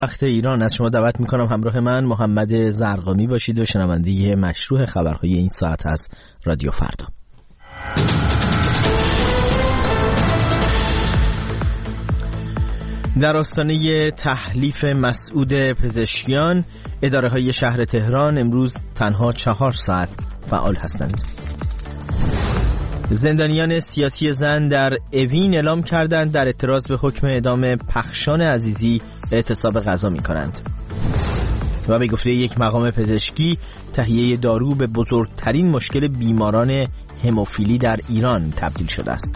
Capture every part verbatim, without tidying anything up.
وقت ایران از شما دعوت میکنم همراه من محمد زرقامی باشید و شنونده مشروع خبرهای این ساعت از رادیو فردا. در آستانه تحلیف مسعود پزشکیان، اداره‌های شهر تهران امروز تنها چهار ساعت فعال هستند. زندانیان سیاسی زن در اوین اعلام کردند در اعتراض به حکم اعدام پخشان عزیزی اعتصاب غذا می کنند و به گفته یک مقام پزشکی تهیه دارو به بزرگترین مشکل بیماران هموفیلی در ایران تبدیل شده است.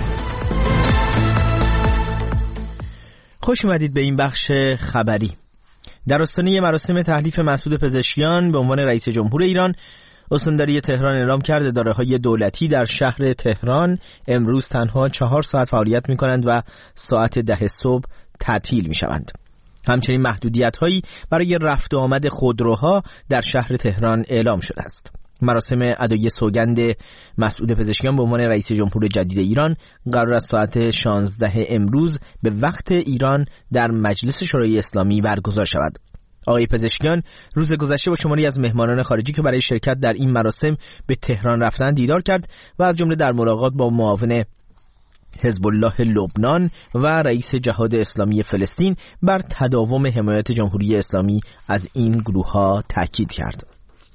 خوش اومدید به این بخش خبری. در آستانه مراسم تحلیف مسعود پزشکیان به عنوان رئیس جمهور ایران، استانداری تهران اعلام کرد اداره‌های دولتی در شهر تهران امروز تنها چهار ساعت فعالیت می‌کنند و ساعت ده صبح تعطیل می‌شوند. همچنین محدودیت‌هایی برای رفت و آمد خودروها در شهر تهران اعلام شده است. مراسم ادای سوگند مسعود پزشکیان به عنوان رئیس جمهور جدید ایران قرار است ساعت شانزده امروز به وقت ایران در مجلس شورای اسلامی برگزار شود. آقای پزشکیان روز گذشته با شماری از مهمانان خارجی که برای شرکت در این مراسم به تهران رفتند دیدار کرد و از جمله در ملاقات با معاون حزب الله لبنان و رئیس جهاد اسلامی فلسطین بر تداوم حمایت جمهوری اسلامی از این گروه‌ها تاکید کرد.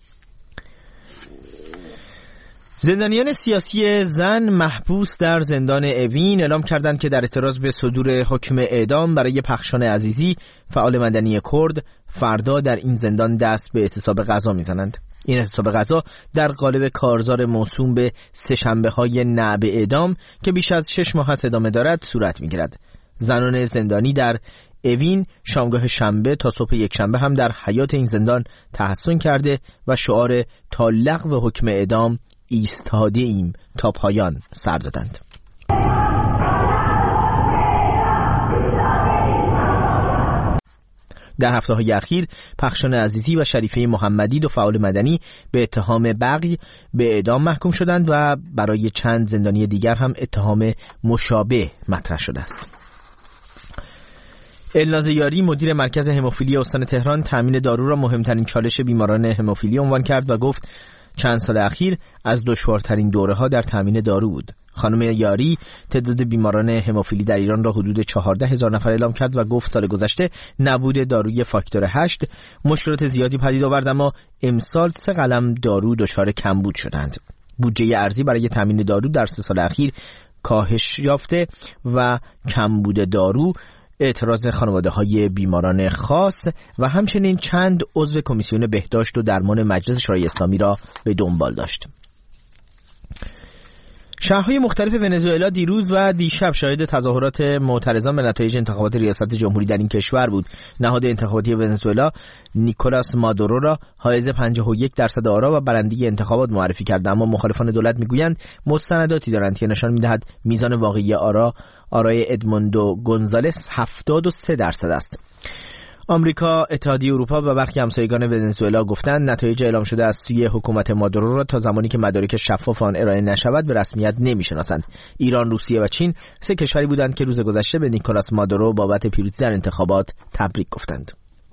زندانیان سیاسی زن محبوس در زندان اوین اعلام کردند که در اعتراض به صدور حکم اعدام برای پخشان عزیزی، فعال مدنی کرد، فردا در این زندان دست به اعتصاب غذا میزنند. این اعتصاب غذا در قالب کارزار موسوم به سه شنبه های نعب اعدام که بیش از شش ماه است ادامه دارد صورت میگیرد. زنان زندانی در اوین شامگاه شنبه تا صبح یک شنبه هم در حیات این زندان تحصن کرده و شعار تا لغو حکم اعدام ایستاده ایم تا پایان سر دادند. در هفته‌های اخیر پخشان عزیزی و شریفه محمدی، دو فعال مدنی، به اتهام بغی به اعدام محکوم شدند و برای چند زندانی دیگر هم اتهام مشابه مطرح شده است. الناز یاری مدیر مرکز هموفیلی استان تهران تامین دارو را مهمترین چالش بیماران هموفیلی عنوان کرد و گفت چند سال اخیر از دشوارترین دوره‌ها در تامین دارو بود. خانم یاری تعداد بیماران هموفیلی در ایران را حدود چهارده هزار نفر اعلام کرد و گفت سال گذشته نبود داروی فاکتور هشت مشکلات زیادی پدید آورد، اما امسال سه قلم دارو دچار کمبود شدند. بودجه ارزی برای تامین دارو در سه سال اخیر کاهش یافته و کمبود دارو اعتراض خانواده‌های بیماران خاص و همچنین چند عضو کمیسیون بهداشت و درمان مجلس شورای اسلامی را به دنبال داشت. شهرهای مختلف ونزوئلا دیروز و دیشب شاهد تظاهرات معترضان به نتایج انتخابات ریاست جمهوری در این کشور بود. نهاد انتخاباتی ونزوئلا نیکولاس مادورو را حائز پنجاه و یک درصد آرا و برنده انتخابات معرفی کرد، اما مخالفان دولت میگویند مستنداتی دارند که نشان میدهد میزان واقعی آرا آرای ادموندو گونزالس هفتاد و سه درصد است. آمریکا، اتحادیه اروپا و برخی همسایگان ونزوئلا گفتند نتایج اعلام شده از سوی حکومت مادورو را تا زمانی که مدارک شفاف آن ارائه نشود به رسمیت نمی‌شناسند. ایران، روسیه و چین سه کشوری بودند که روز گذشته به نیکولاس مادورو بابت پیروزی در انتخابات تبریک گفتند.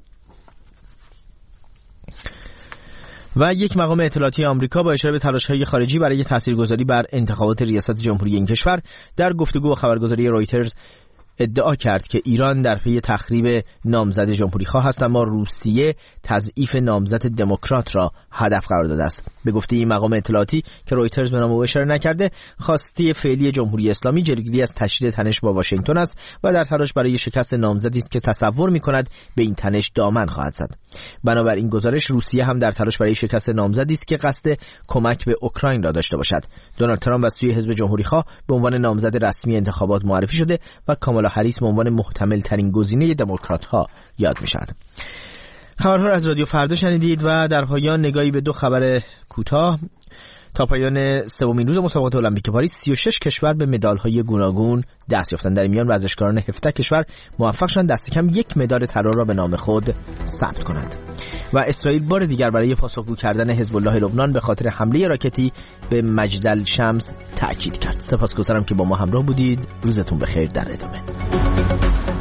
و یک مقام اطلاعاتی آمریکا با اشاره به تلاش‌های خارجی برای تاثیرگذاری بر انتخابات ریاست جمهوری این کشور در گفتگو با خبرگزاری رویترز ادعا کرد که ایران در پی تخریب نامزد جمهوری‌خواه است، اما روسیه تضعیف نامزد دموکرات را هدف قرار داده است. به گفته این مقام اطلاعاتی که رویترز به نام او اشاره نکرده، خواسته فعلی جمهوری اسلامی جلوگیری از تشدید تنش با واشنگتن است و در تلاش برای شکست نامزدی است که تصور می‌کند به این تنش دامن خواهد زد. بنابراین گزارش روسیه هم در تلاش برای شکست نامزدی است که قصد کمک به اوکراین را داشته باشد. دونالد ترامپ از سوی حزب جمهوری‌خواه به عنوان نامزد رسمی انتخابات معرفی شده و کامالا هریس به عنوان محتمل ترین گزینه دموکرات‌ها یاد می‌شود. خبرها را از رادیو فردا شنیدید و در پایان نگاهی به دو خبر کوتاه. تا پایان سومین روز مسابقات المپیک پاریس سی و شش کشور به مدال‌های گوناگون دست یافتند. در این میان ورزشکاران هفده کشور موفق شدند دست کم یک مدال طلا را به نام خود ثبت کنند. و اسرائیل بار دیگر برای پاسخگو کردن حزب الله لبنان به خاطر حمله راکتی به مجدل شمس تأکید کرد. سپاسگزارم که با ما همراه بودید. روزتون بخیر. در ادامه